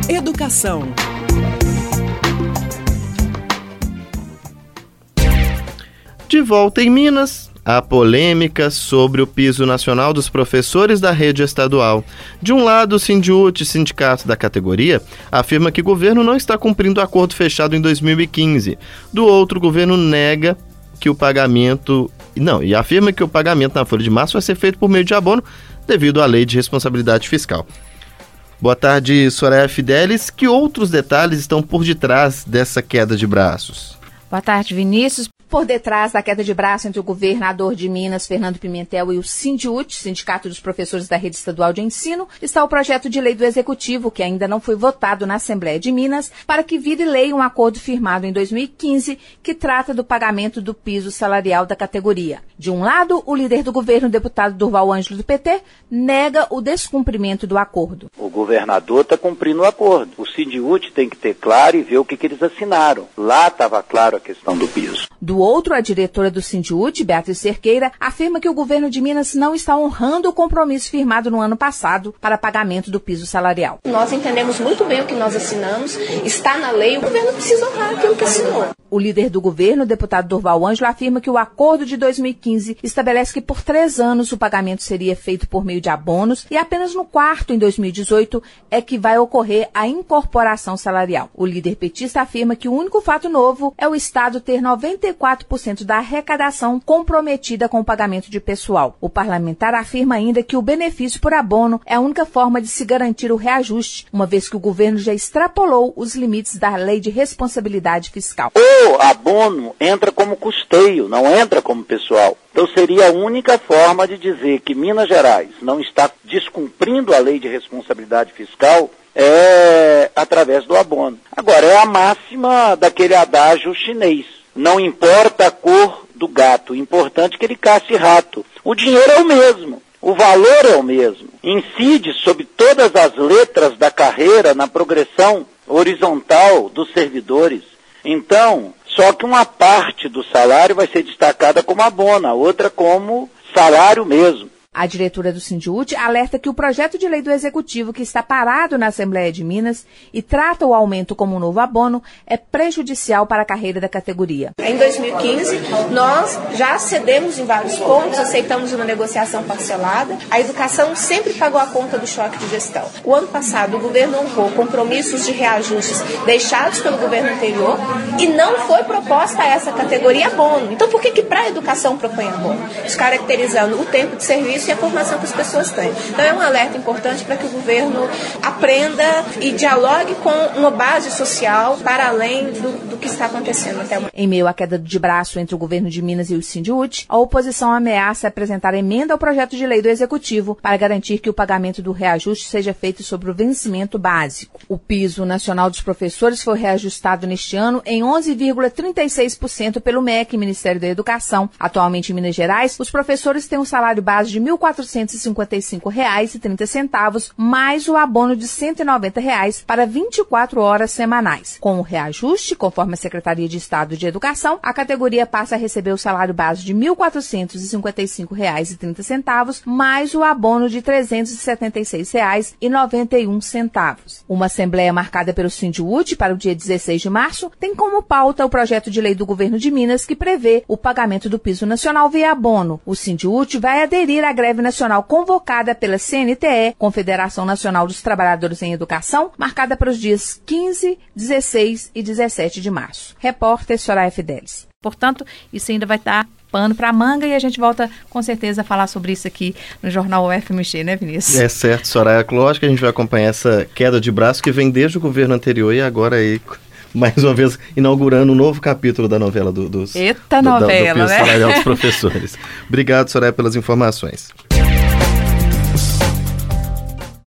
Educação. De volta em Minas, a polêmica sobre o piso nacional dos professores da rede estadual. De um lado, o Sindiúti, sindicato da categoria, afirma que o governo não está cumprindo o acordo fechado em 2015. Do outro, o governo nega que o pagamento... e afirma que o pagamento na folha de março vai ser feito por meio de abono devido à lei de responsabilidade fiscal. Boa tarde, Soraya Fidelis. Que outros detalhes estão por detrás dessa queda de braços? Boa tarde, Vinícius. Por detrás da queda de braço entre o governador de Minas, Fernando Pimentel, e o Sindiúti, Sindicato dos Professores da Rede Estadual de Ensino, está o projeto de lei do Executivo, que ainda não foi votado na Assembleia de Minas, para que vire lei um acordo firmado em 2015, que trata do pagamento do piso salarial da categoria. De um lado, o líder do governo, o deputado Durval Ângelo do PT, nega o descumprimento do acordo. O governador está cumprindo o acordo. O Sindiúti tem que ter claro e ver o que eles assinaram. Lá estava claro a questão do piso. Do outro, a diretora do Sindiúti, Beatriz Cerqueira, afirma que o governo de Minas não está honrando o compromisso firmado no ano passado para pagamento do piso salarial. Nós entendemos muito bem o que nós assinamos, está na lei, o governo precisa honrar aquilo que assinou. O líder do governo, o deputado Durval Ângelo, afirma que o acordo de 2015 estabelece que por 3 anos o pagamento seria feito por meio de abonos e apenas no quarto, em 2018, é que vai ocorrer a incorporação salarial. O líder petista afirma que o único fato novo é o Estado ter 94% da arrecadação comprometida com o pagamento de pessoal. O parlamentar afirma ainda que o benefício por abono é a única forma de se garantir o reajuste, uma vez que o governo já extrapolou os limites da lei de responsabilidade fiscal. O abono entra como custeio, não entra como pessoal. Então seria a única forma de dizer que Minas Gerais não está descumprindo a lei de responsabilidade fiscal através do abono. Agora, é a máxima daquele adágio chinês. Não importa a cor do gato, o importante é que ele casse rato. O dinheiro é o mesmo, o valor é o mesmo. Incide sobre todas as letras da carreira na progressão horizontal dos servidores. Então, só que uma parte do salário vai ser destacada como abono, a outra como salário mesmo. A diretora do Sindiúti alerta que o projeto de lei do Executivo, que está parado na Assembleia de Minas e trata o aumento como um novo abono, é prejudicial para a carreira da categoria. Em 2015, nós já cedemos em vários pontos, aceitamos uma negociação parcelada. A educação sempre pagou a conta do choque de gestão. O ano passado, o governo honrou compromissos de reajustes deixados pelo governo anterior e não foi proposta a essa categoria abono. Então, por que para a educação propõe abono? Descaracterizando o tempo de serviço e a formação que as pessoas têm. Então é um alerta importante para que o governo aprenda e dialogue com uma base social para além do que está acontecendo até o momento. Em meio à queda de braço entre o governo de Minas e o Sindiúti, a oposição ameaça apresentar emenda ao projeto de lei do Executivo para garantir que o pagamento do reajuste seja feito sobre o vencimento básico. O piso nacional dos professores foi reajustado neste ano em 11,36% pelo MEC, Ministério da Educação. Atualmente em Minas Gerais, os professores têm um salário base de R$ 1.455,30, mais o abono de R$ 190 para 24 horas semanais. Com o reajuste, conforme a Secretaria de Estado de Educação, a categoria passa a receber o salário base de R$ 1.455,30, mais o abono de R$ 376,91. Uma assembleia marcada pelo Sindiúti para o dia 16 de março tem como pauta o projeto de lei do governo de Minas que prevê o pagamento do piso nacional via abono. O Sindiúti vai aderir à greve nacional convocada pela CNTE, Confederação Nacional dos Trabalhadores em Educação, marcada para os dias 15, 16 e 17 de março. Repórter Soraya Fidelis. Portanto, isso ainda vai estar pano para manga e a gente volta com certeza a falar sobre isso aqui no Jornal UFMG, né, Vinícius? É certo, Soraya. Lógico que a gente vai acompanhar essa queda de braço que vem desde o governo anterior e agora aí, mais uma vez, inaugurando um novo capítulo da novela do piso salarial dos professores. Obrigado, Soraya, pelas informações.